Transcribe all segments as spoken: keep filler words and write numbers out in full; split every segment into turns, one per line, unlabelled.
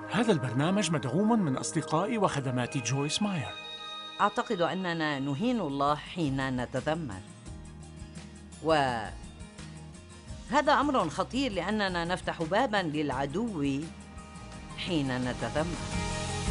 هذا البرنامج مدعوم من أصدقاء وخدمات جويس ماير.
أعتقد أننا نهين الله حين نتذمر، وهذا أمر خطير لأننا نفتح باباً للعدو حين نتذمر.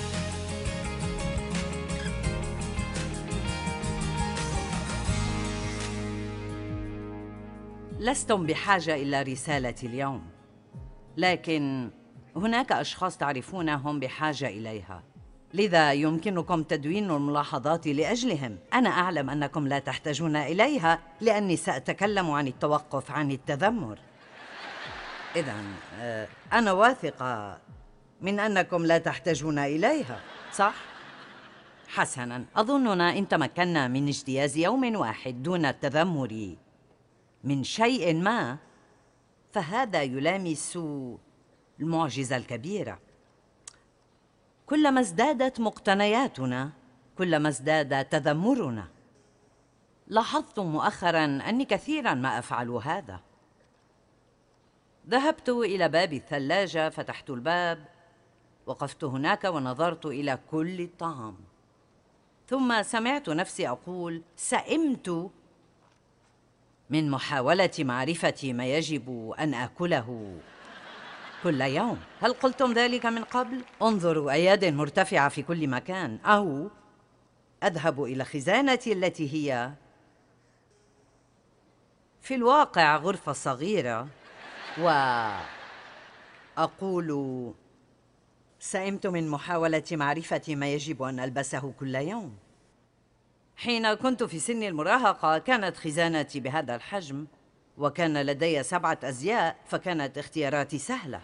لستم بحاجة إلى رسالتي اليوم، لكن هناك أشخاص تعرفونهم بحاجة إليها، لذا يمكنكم تدوين الملاحظات لأجلهم. أنا أعلم أنكم لا تحتاجون إليها لأني سأتكلم عن التوقف عن التذمر. إذن أنا واثقة من أنكم لا تحتاجون إليها، صح؟ حسناً، أظننا إن تمكنا من اجتياز يوم واحد دون التذمر من شيء ما، فهذا يلامس المعجزة الكبيرة. كلما ازدادت مقتنياتنا كلما ازداد تذمرنا. لاحظت مؤخراً أني كثيراً ما أفعل هذا. ذهبت إلى باب الثلاجة، فتحت الباب، وقفت هناك ونظرت إلى كل الطعام، ثم سمعت نفسي أقول: سئمت من محاولة معرفة ما يجب أن آكله كل يوم. هل قلتم ذلك من قبل؟ انظروا، أياد مرتفعة في كل مكان. أو أذهب إلى خزانتي التي هي في الواقع غرفة صغيرة، وأقول: سئمت من محاولة معرفة ما يجب أن ألبسه كل يوم. حين كنت في سن المراهقة كانت خزانتي بهذا الحجم، وكان لدي سبعة أزياء، فكانت اختياراتي سهلة.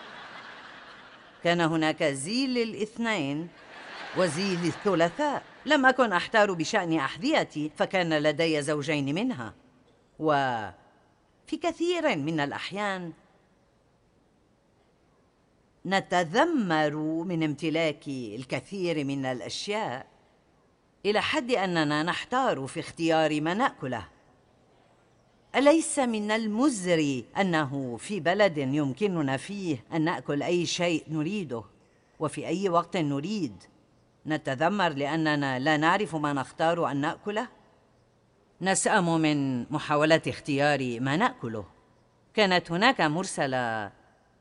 كان هناك زيل الاثنين وزيل الثلاثاء. لم أكن أحتار بشأن أحذيتي، فكان لدي زوجين منها. وفي كثير من الأحيان نتذمر من امتلاك الكثير من الأشياء إلى حد أننا نحتار في اختيار ما نأكله. أليس من المزري أنه في بلد يمكننا فيه أن نأكل أي شيء نريده وفي أي وقت نريد نتذمر لأننا لا نعرف ما نختار أن نأكله؟ نسأم من محاولة اختيار ما نأكله. كانت هناك مرسلة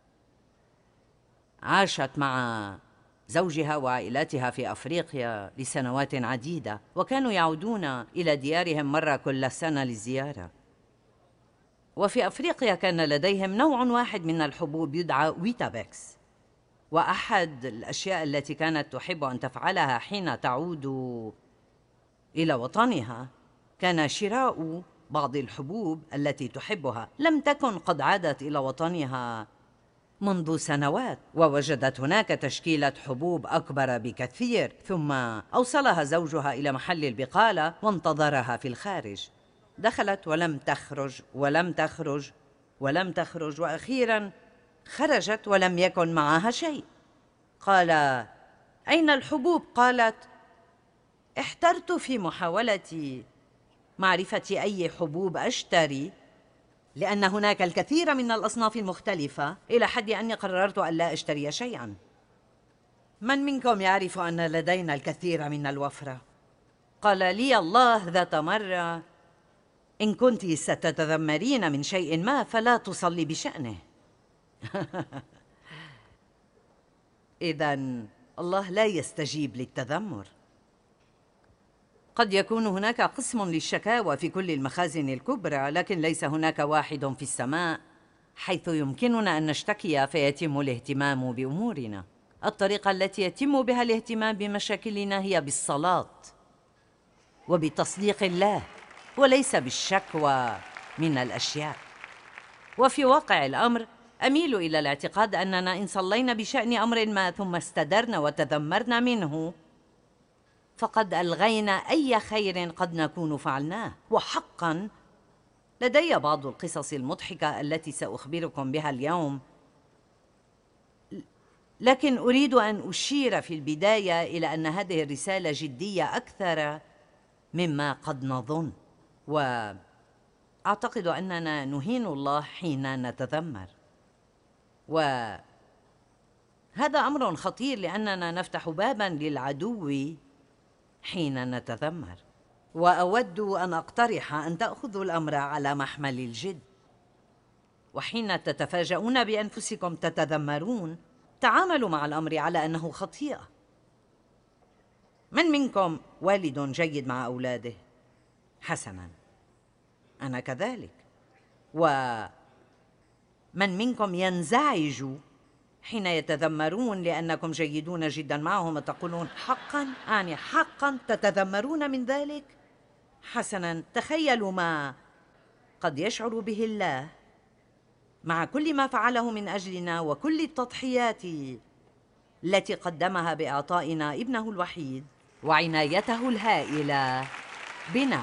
عاشت مع زوجها وعائلتها في أفريقيا لسنوات عديدة، وكانوا يعودون إلى ديارهم مرة كل سنة للزيارة. وفي أفريقيا كان لديهم نوع واحد من الحبوب يدعى ويتابكس، وأحد الأشياء التي كانت تحب أن تفعلها حين تعود إلى وطنها كان شراء بعض الحبوب التي تحبها. لم تكن قد عادت إلى وطنها منذ سنوات، ووجدت هناك تشكيلة حبوب أكبر بكثير، ثم أوصلها زوجها إلى محل البقالة وانتظرها في الخارج. دخلت ولم تخرج ولم تخرج ولم تخرج، وأخيراً خرجت ولم يكن معها شيء. قال: أين الحبوب؟ قالت: احترت في محاولة معرفة أي حبوب أشتري، لأن هناك الكثير من الأصناف المختلفة، إلى حد أني قررت أن لا أشتري شيئاً. من منكم يعرف أن لدينا الكثير من الوفرة؟ قال لي الله ذات مرة: إن كنت ستتذمرين من شيء ما فلا تصلي بشأنه. إذن الله لا يستجيب للتذمر. قد يكون هناك قسم للشكاوى في كل المخازن الكبرى، لكن ليس هناك واحد في السماء حيث يمكننا أن نشتكي فيتم الاهتمام بأمورنا. الطريقة التي يتم بها الاهتمام بمشاكلنا هي بالصلاة وبتصديق الله، وليس بالشكوى من الأشياء. وفي واقع الأمر أميل إلى الاعتقاد أننا إن صلينا بشأن أمر ما ثم استدرنا وتذمرنا منه فقد ألغينا أي خير قد نكون فعلناه. وحقاً لدي بعض القصص المضحكة التي سأخبركم بها اليوم، لكن أريد أن أشير في البداية إلى أن هذه الرسالة جدية أكثر مما قد نظن، وأعتقد أننا نهين الله حين نتذمر. وهذا وهذا أمر خطير لأننا نفتح باباً للعدو حين نتذمر. وأود أن أقترح أن تأخذوا الأمر على محمل الجد، وحين تتفاجؤون بأنفسكم تتذمرون تعاملوا مع الأمر على أنه خطيئة. من منكم والد جيد مع أولاده؟ حسناً، أنا كذلك. ومن منكم ينزعج حين يتذمرون لأنكم جيدون جدا معهم وتقولون حقا، أعني حقا تتذمرون من ذلك؟ حسنا، تخيلوا ما قد يشعر به الله مع كل ما فعله من أجلنا وكل التضحيات التي قدمها بإعطائنا ابنه الوحيد وعنايته الهائلة بنا.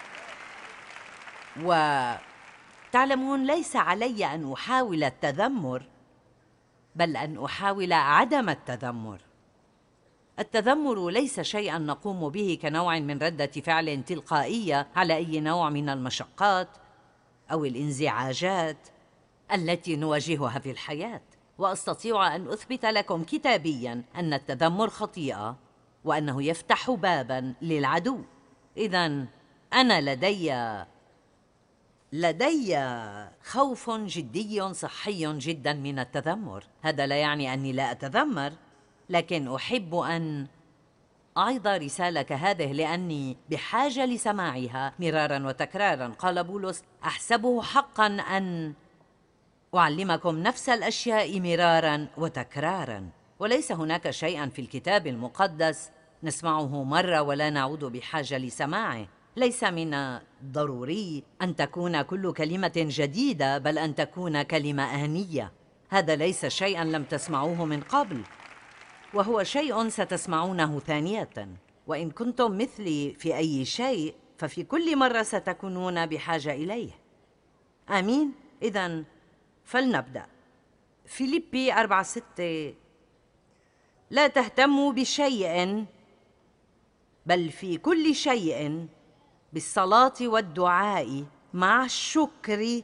وتعلمون، ليس علي أن أحاول التذمر، بل أن أحاول عدم التذمر. التذمر ليس شيئاً نقوم به كنوع من ردة فعل تلقائية على أي نوع من المشقات أو الانزعاجات التي نواجهها في الحياة. وأستطيع أن أثبت لكم كتابياً أن التذمر خطيئة وأنه يفتح باباً للعدو. إذن أنا لدي لدي خوف جدي صحي جدا من التذمر. هذا لا يعني أني لا أتذمر، لكن أحب أن أعظ رسالة كهذه لأني بحاجة لسماعها مرارا وتكرارا. قال بولس: أحسبه حقا أن أعلمكم نفس الأشياء مرارا وتكرارا. وليس هناك شيئا في الكتاب المقدس نسمعه مرة ولا نعود بحاجة لسماعه. ليس من الضروري أن تكون كل كلمة جديدة، بل أن تكون كلمة آنية. هذا ليس شيئا لم تسمعوه من قبل، وهو شيء ستسمعونه ثانية. وإن كنتم مثلي في أي شيء ففي كل مرة ستكونون بحاجة إليه. آمين؟ إذن فلنبدأ. فيليبي أربعة ستة: لا تهتموا بشيء، بل في كل شيء بالصلاة والدعاء مع الشكر،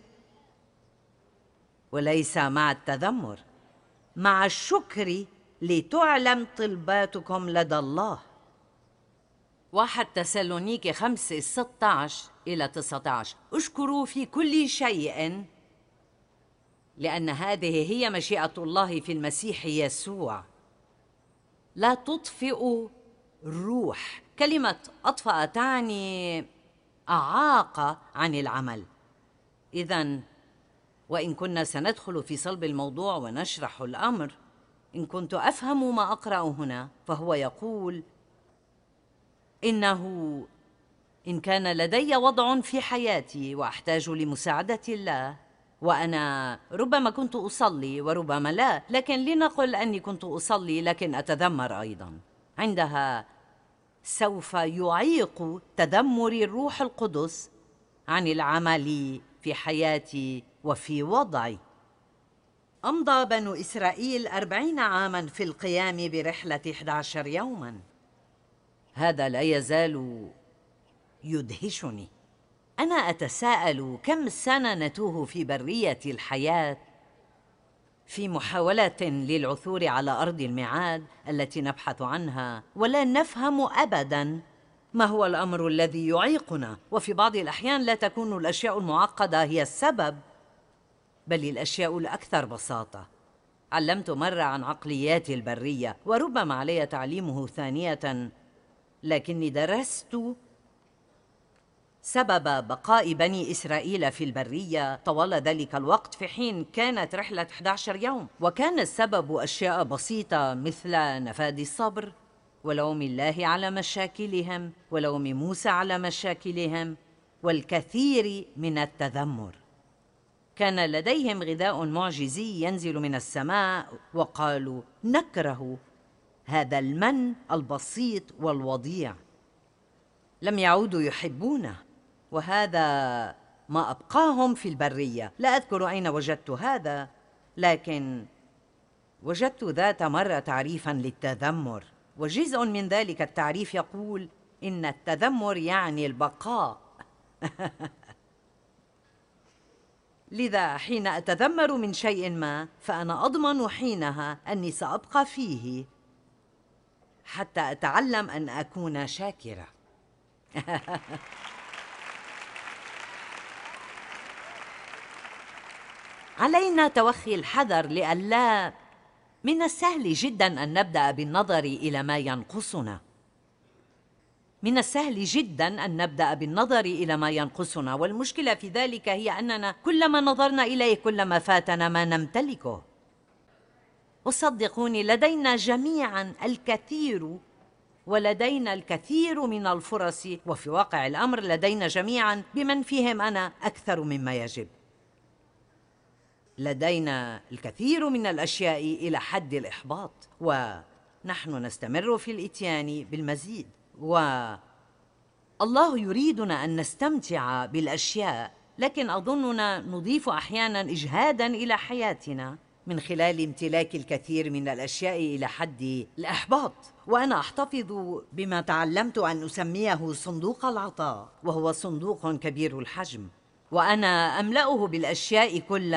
وليس مع التذمر، مع الشكر لتعلم طلباتكم لدى الله. واحد تسالونيكي خمسة ستة عشر إلى تسعة عشر: اشكروا في كل شيء لأن هذه هي مشيئة الله في المسيح يسوع. لا تطفئوا الروح. كلمة أطفأ تعني أعاق عن العمل. إذن وإن كنا سندخل في صلب الموضوع ونشرح الأمر، إن كنت أفهم ما أقرأ هنا فهو يقول إنه إن كان لدي وضع في حياتي وأحتاج لمساعدة الله، وأنا ربما كنت أصلي وربما لا، لكن لنقل أني كنت أصلي لكن أتذمر أيضا، عندها سوف يعيق تذمر الروح القدس عن العمل في حياتي وفي وضعي. أمضى بنو إسرائيل أربعين عاماً في القيام برحلة إحدى عشر يوماً. هذا لا يزال يدهشني. أنا أتساءل كم سنة نتوه في برية الحياة في محاولة للعثور على أرض الميعاد التي نبحث عنها، ولا نفهم أبداً ما هو الأمر الذي يعيقنا. وفي بعض الأحيان لا تكون الأشياء المعقدة هي السبب، بل الأشياء الأكثر بساطة. علمت مرة عن عقليات البرية، وربما علي تعليمه ثانية، لكني درست سبب بقاء بني إسرائيل في البرية طوال ذلك الوقت في حين كانت رحلة إحدى عشر يوم. وكان السبب أشياء بسيطة مثل نفاذ الصبر ولوم الله على مشاكلهم ولوم موسى على مشاكلهم والكثير من التذمر. كان لديهم غذاء معجزي ينزل من السماء، وقالوا نكره هذا المن البسيط والوضيع. لم يعودوا يحبونه، وهذا ما أبقاهم في البرية. لا أذكر أين وجدت هذا، لكن وجدت ذات مرة تعريفاً للتذمر، وجزء من ذلك التعريف يقول إن التذمر يعني البقاء. لذا حين أتذمر من شيء ما فأنا أضمن حينها أني سأبقى فيه حتى أتعلم أن أكون شاكرة. علينا توخي الحذر لئلا، من السهل جدا أن نبدأ بالنظر إلى ما ينقصنا. من السهل جدا أن نبدأ بالنظر إلى ما ينقصنا، والمشكلة في ذلك هي أننا كلما نظرنا إليه كلما فاتنا ما نمتلكه. وصدقوني لدينا جميعا الكثير، ولدينا الكثير من الفرص، وفي واقع الأمر لدينا جميعا بمن فيهم أنا أكثر مما يجب. لدينا الكثير من الأشياء إلى حد الإحباط، ونحن نستمر في الإتيان بالمزيد. والله يريدنا أن نستمتع بالأشياء، لكن أظننا نضيف أحياناً إجهاداً إلى حياتنا من خلال امتلاك الكثير من الأشياء إلى حد الإحباط. وأنا أحتفظ بما تعلمت أن أسميه صندوق العطاء، وهو صندوق كبير الحجم، وأنا أملأه بالأشياء كل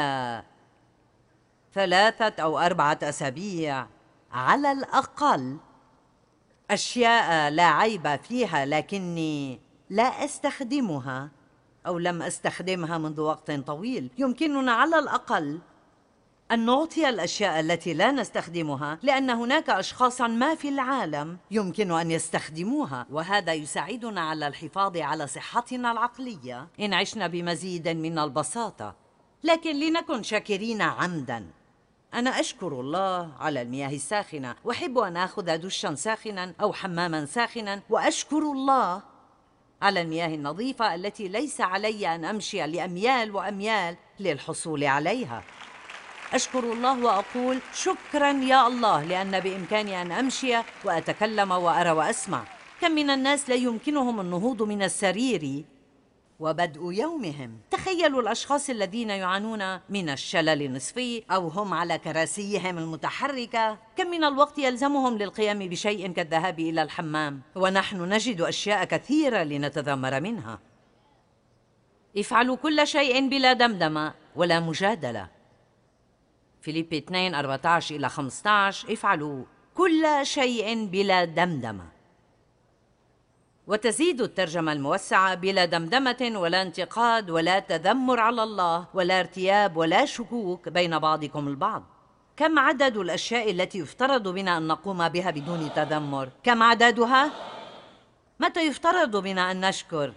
ثلاثة أو أربعة أسابيع على الأقل. أشياء لا عيب فيها، لكني لا أستخدمها أو لم أستخدمها منذ وقت طويل. يمكننا على الأقل أن نعطي الأشياء التي لا نستخدمها، لأن هناك أشخاصاً ما في العالم يمكن أن يستخدموها، وهذا يساعدنا على الحفاظ على صحتنا العقلية إن عشنا بمزيد من البساطة. لكن لنكن شاكرين عمداً. أنا أشكر الله على المياه الساخنة، وأحب أن أخذ دشاً ساخناً أو حماماً ساخناً، وأشكر الله على المياه النظيفة التي ليس علي أن أمشي لأميال وأميال للحصول عليها. أشكر الله وأقول شكراً يا الله لأن بإمكاني أن أمشي وأتكلم وأرى وأسمع. كم من الناس لا يمكنهم النهوض من السرير وبدء يومهم. تخيلوا الأشخاص الذين يعانون من الشلل النصفي أو هم على كراسيهم المتحركة، كم من الوقت يلزمهم للقيام بشيء كالذهاب إلى الحمام، ونحن نجد أشياء كثيرة لنتذمر منها. افعلوا كل شيء بلا دمدمة ولا مجادلة. فيليبي اثنين أربعة عشر إلى خمسة عشر. افعلوا كل شيء بلا دمدمة. وتزيد الترجمة الموسعة: بلا دمدمة ولا انتقاد ولا تذمر على الله ولا ارتياب ولا شكوك بين بعضكم البعض. كم عدد الأشياء التي يفترض بنا أن نقوم بها بدون تذمر؟ كم عددها؟ متى يفترض بنا أن نشكر؟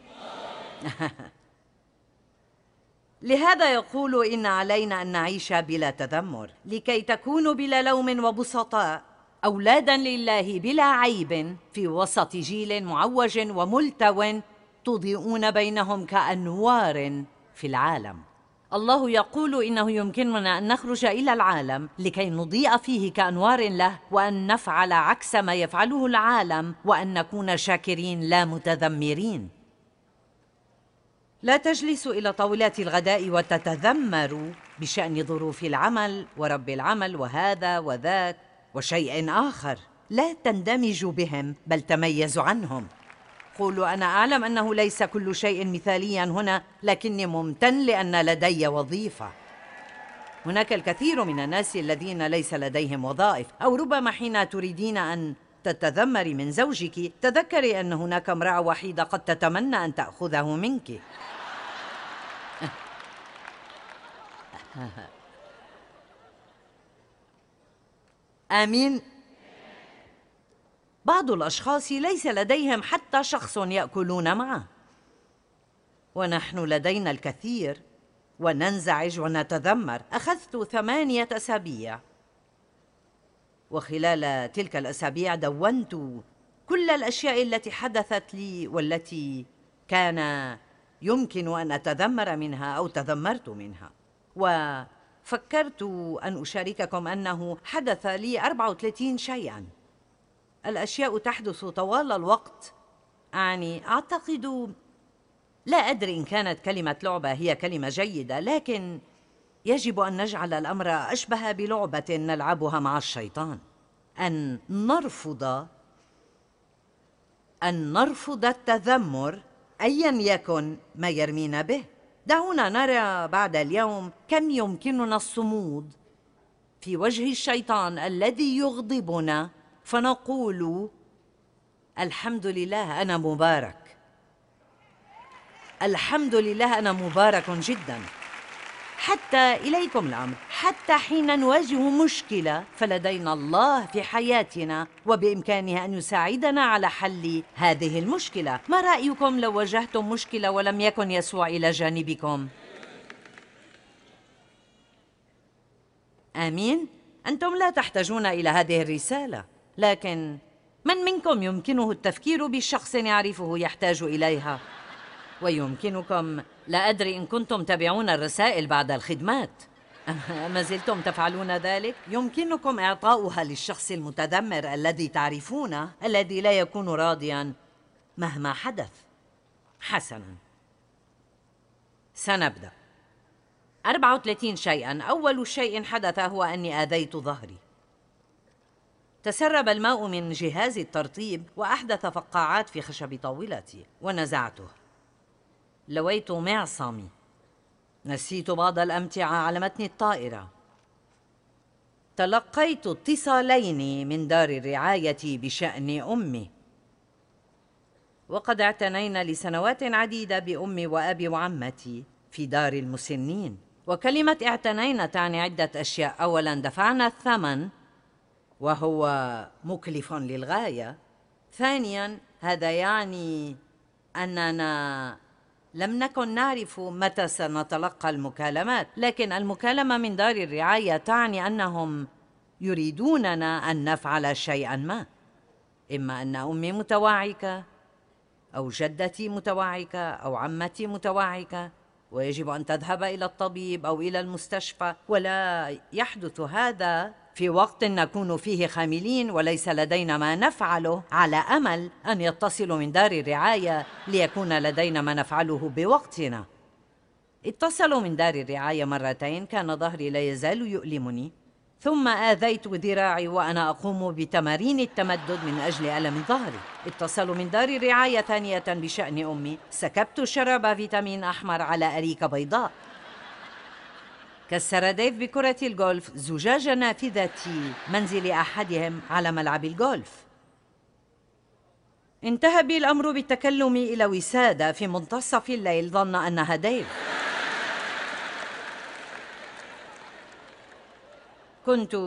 لهذا يقول إن علينا أن نعيش بلا تذمر لكي تكونوا بلا لوم وبسطاء، أولادا لله بلا عيب في وسط جيل معوج وملتو تضيئون بينهم كأنوار في العالم. الله يقول إنه يمكننا أن نخرج إلى العالم لكي نضيء فيه كأنوار له، وأن نفعل عكس ما يفعله العالم، وأن نكون شاكرين لا متذمرين. لا تجلسوا إلى طاولات الغداء وتتذمروا بشأن ظروف العمل ورب العمل وهذا وذاك وشيء آخر. لا تندمجوا بهم بل تميزوا عنهم. قولوا أنا أعلم أنه ليس كل شيء مثاليا هنا، لكني ممتن لأن لدي وظيفة. هناك الكثير من الناس الذين ليس لديهم وظائف، أو ربما حين تريدين أن تتذمري من زوجك تذكري أن هناك امرأة وحيدة قد تتمنى أن تأخذه منك. آمين. بعض الأشخاص ليس لديهم حتى شخص يأكلون معه، ونحن لدينا الكثير وننزعج ونتذمر. أخذت ثمانية أسابيع، وخلال تلك الأسابيع دونت كل الأشياء التي حدثت لي والتي كان يمكن أن أتذمر منها أو تذمرت منها. وفكرت أن أشارككم أنه حدث لي أربعة وثلاثين شيئاً. الأشياء تحدث طوال الوقت. يعني أعتقد، لا أدري إن كانت كلمة لعبة هي كلمة جيدة، لكن يجب أن نجعل الأمر أشبه بلعبة نلعبها مع الشيطان. أن نرفض أن نرفض التذمر أياً يكن ما يرمينا به. دعونا نرى بعد اليوم كم يمكننا الصمود في وجه الشيطان الذي يغضبنا، فنقول: الحمد لله أنا مبارك، الحمد لله أنا مبارك جدا. حتى إليكم الأمر، حتى حين نواجه مشكلة فلدينا الله في حياتنا وبإمكانه أن يساعدنا على حل هذه المشكلة. ما رأيكم لو واجهتم مشكلة ولم يكن يسوع إلى جانبكم؟ آمين؟ أنتم لا تحتاجون إلى هذه الرسالة، لكن من منكم يمكنه التفكير بشخص يعرفه يحتاج إليها؟ ويمكنكم، لا أدري إن كنتم تبعون الرسائل بعد الخدمات، ما زلتم تفعلون ذلك؟ يمكنكم إعطاؤها للشخص المتذمر الذي تعرفونه، الذي لا يكون راضياً مهما حدث. حسناً، سنبدأ. أربعة وثلاثين شيئاً. أول شيء حدث هو أني آذيت ظهري. تسرب الماء من جهاز الترطيب وأحدث فقاعات في خشب طاولتي ونزعته. لويت معصمي. نسيت بعض الأمتعة على متن الطائرة. تلقيت اتصالين من دار الرعاية بشأن أمي، وقد اعتنينا لسنوات عديدة بأمي وأبي وعمتي في دار المسنين. وكلمة اعتنينا تعني عدة أشياء. أولاً، دفعنا الثمن وهو مكلف للغاية. ثانياً، هذا يعني أننا لم نكن نعرف متى سنتلقى المكالمات، لكن المكالمة من دار الرعاية تعني أنهم يريدوننا أن نفعل شيئاً ما، إما أن أمي متوعكة أو جدتي متوعكة أو عمتي متوعكة، ويجب أن تذهب إلى الطبيب أو إلى المستشفى، ولا يحدث هذا في وقت نكون فيه خاملين وليس لدينا ما نفعله، على أمل أن يتصلوا من دار الرعاية ليكون لدينا ما نفعله بوقتنا. اتصلوا من دار الرعاية مرتين، كان ظهري لا يزال يؤلمني، ثم آذيت ذراعي وأنا أقوم بتمارين التمدد من أجل ألم ظهري. اتصلوا من دار الرعاية ثانية بشأن أمي، سكبت شراب فيتامين أحمر على أريكة بيضاء. كسر ديف بكرة الجولف زجاج نافذة منزل أحدهم على ملعب الجولف. انتهى بي الأمر بالتكلم إلى وسادة في منتصف الليل ظن أنها ديف. كنت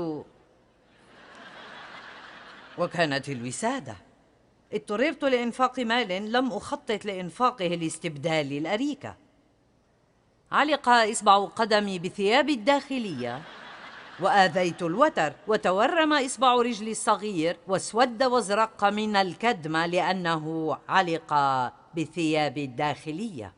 وكانت الوسادة. اضطررت لإنفاق مال لم أخطط لإنفاقه لاستبدال الأريكة. علق إصبع قدمي بثيابي الداخلية وآذيت الوتر، وتورم إصبع رجلي الصغير واسود وازرق من الكدمة لأنه علق بثيابي الداخلية.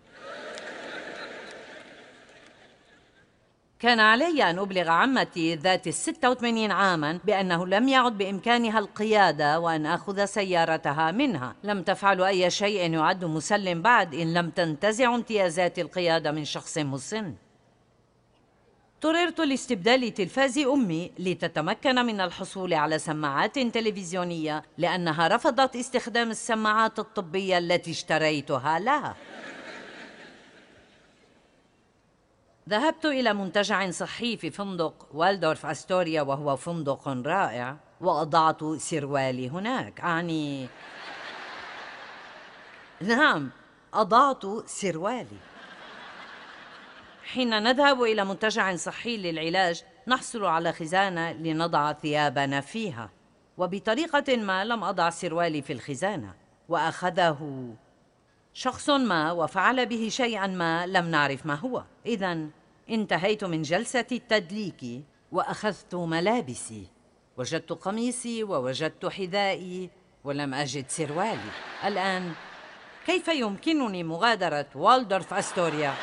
كان علي أن أبلغ عمتي ذات الستة وثمانين عاماً بأنه لم يعد بإمكانها القيادة وأن أخذ سيارتها منها. لم تفعل أي شيء يعد مسلم بعد إن لم تنتزع امتيازات القيادة من شخص مسن. اضطررت لاستبدال تلفاز أمي لتتمكن من الحصول على سماعات تلفزيونية لأنها رفضت استخدام السماعات الطبية التي اشتريتها لها. ذهبت إلى منتجع صحي في فندق والدورف أستوريا، وهو فندق رائع، وأضعت سروالي هناك. أعني نعم، أضعت سروالي. حين نذهب إلى منتجع صحي للعلاج نحصل على خزانة لنضع ثيابنا فيها، وبطريقة ما لم أضع سروالي في الخزانة، وأخذه شخص ما وفعل به شيئا ما لم نعرف ما هو. إذن انتهيت من جلسة التدليك وأخذت ملابسي. وجدت قميصي ووجدت حذائي ولم أجد سروالي. الآن كيف يمكنني مغادرة والدورف أستوريا؟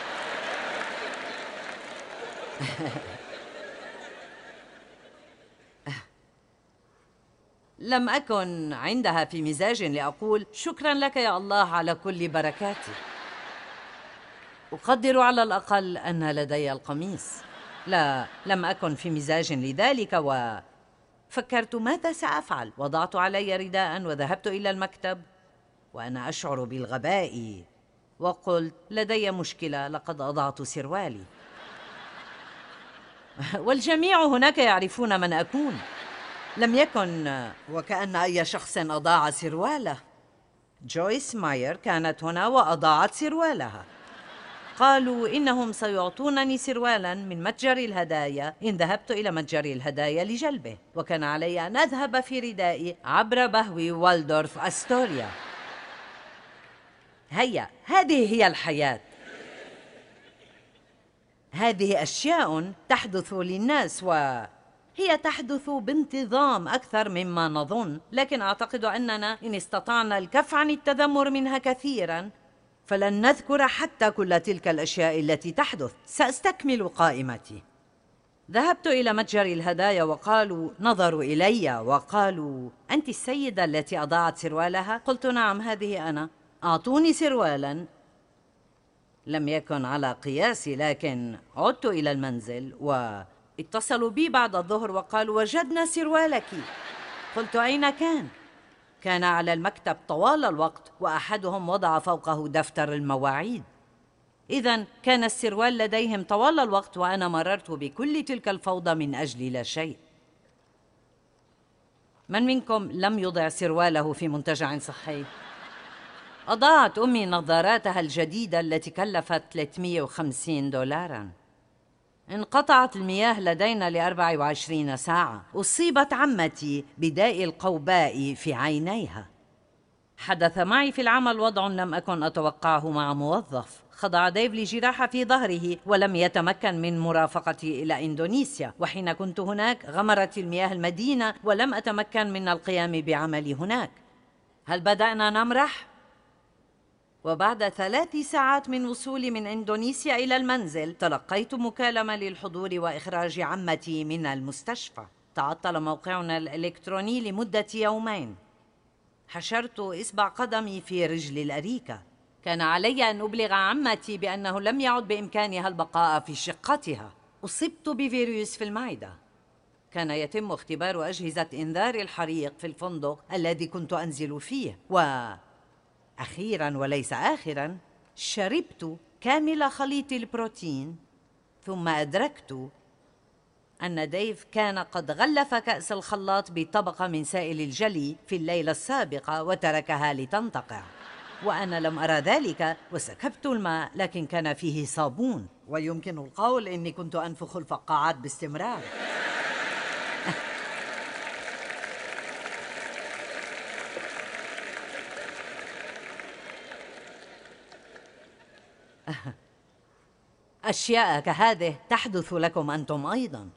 لم أكن عندها في مزاج لأقول شكراً لك يا الله على كل بركاتي. أقدر على الأقل أن لدي القميص. لا، لم أكن في مزاج لذلك، وفكرت ماذا سأفعل. وضعت علي رداءً وذهبت إلى المكتب وأنا أشعر بالغباء وقلت: لدي مشكلة، لقد أضعت سروالي. والجميع هناك يعرفون من أكون. لم يكن وكأن أي شخص أضاع سرواله. جويس ماير كانت هنا وأضاعت سروالها. قالوا إنهم سيعطونني سروالا من متجر الهدايا إن ذهبت إلى متجر الهدايا لجلبه، وكان علي أن أذهب في ردائي عبر بهو والدورف أستوريا. هيا، هذه هي الحياة. هذه أشياء تحدث للناس، وهي تحدث بانتظام أكثر مما نظن، لكن أعتقد أننا إن استطعنا الكف عن التذمر منها كثيراً فلن نذكر حتى كل تلك الأشياء التي تحدث. سأستكمل قائمتي. ذهبت إلى متجر الهدايا وقالوا نظروا إلي وقالوا: أنت السيدة التي أضاعت سروالها؟ قلت: نعم، هذه أنا. أعطوني سروالا لم يكن على قياسي، لكن عدت إلى المنزل واتصلوا بي بعد الظهر وقالوا: وجدنا سروالك. قلت: أين كان؟ كان على المكتب طوال الوقت، وأحدهم وضع فوقه دفتر المواعيد. إذن كان السروال لديهم طوال الوقت، وأنا مررت بكل تلك الفوضى من أجل لا شيء. من منكم لم يضع سرواله في منتجع صحي؟ أضاعت أمي نظاراتها الجديدة التي كلفت ثلاثمئة وخمسين دولاراً. انقطعت المياه لدينا لأربع وعشرين ساعة. أصيبت عمتي بداء القوباء في عينيها. حدث معي في العمل وضع لم أكن أتوقعه مع موظف. خضع ديف لجراحة في ظهره ولم يتمكن من مرافقتي إلى إندونيسيا، وحين كنت هناك غمرت المياه المدينة ولم أتمكن من القيام بعملي هناك. هل بدأنا نمرح؟ وبعد ثلاث ساعات من وصولي من إندونيسيا إلى المنزل تلقيت مكالمة للحضور وإخراج عمتي من المستشفى. تعطل موقعنا الإلكتروني لمدة يومين. حشرت إصبع قدمي في رجل الأريكة. كان علي أن أبلغ عمتي بأنه لم يعد بإمكانها البقاء في شقتها. أصبت بفيروس في المعدة. كان يتم اختبار أجهزة إنذار الحريق في الفندق الذي كنت أنزل فيه، و أخيراً وليس آخراً شربت كامل خليط البروتين، ثم أدركت أن ديف كان قد غلف كأس الخلاط بطبقة من سائل الجلي في الليلة السابقة وتركها لتنتقع، وأنا لم أرى ذلك وسكبت الماء، لكن كان فيه صابون، ويمكن القول إني كنت أنفخ الفقاعات باستمرار. أشياء كهذه تحدث لكم أنتم أيضاً،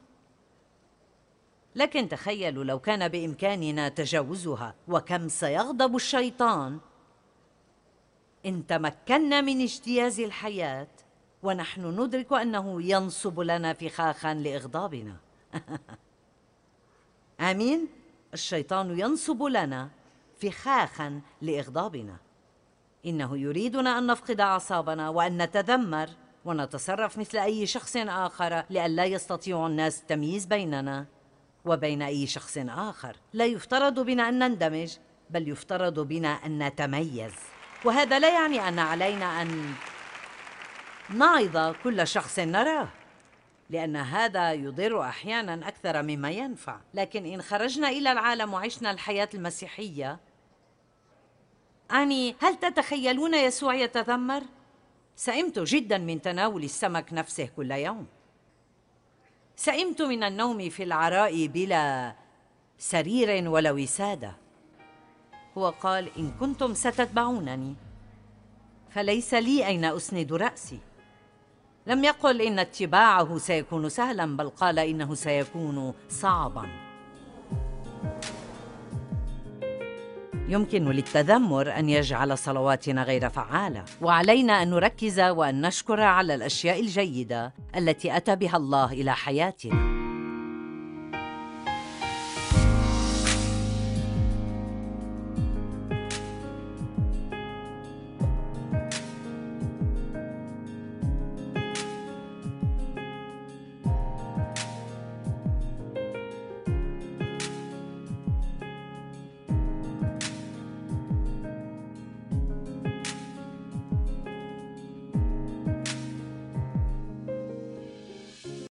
لكن تخيلوا لو كان بإمكاننا تجاوزها، وكم سيغضب الشيطان إن تمكنا من اجتياز الحياة ونحن ندرك أنه ينصب لنا فخاخاً لإغضابنا. آمين؟ الشيطان ينصب لنا فخاخاً لإغضابنا. إنه يريدنا أن نفقد أعصابنا وأن نتذمر ونتصرف مثل أي شخص آخر لئلا يستطيع الناس التمييز بيننا وبين أي شخص آخر. لا يفترض بنا أن نندمج، بل يفترض بنا أن نتميز، وهذا لا يعني أن علينا أن نعظ كل شخص نراه، لأن هذا يضر أحيانا أكثر مما ينفع. لكن إن خرجنا إلى العالم وعشنا الحياة المسيحية، أعني هل تتخيلون يسوع يتذمر؟ سئمت جدا من تناول السمك نفسه كل يوم. سئمت من النوم في العراء بلا سرير ولا وسادة. هو قال: إن كنتم ستتبعونني فليس لي أين أسند رأسي. لم يقل إن اتباعه سيكون سهلا، بل قال إنه سيكون صعبا. يمكن للتذمر أن يجعل صلواتنا غير فعالة، وعلينا أن نركز وأن نشكر على الأشياء الجيدة التي أتى بها الله إلى حياتنا.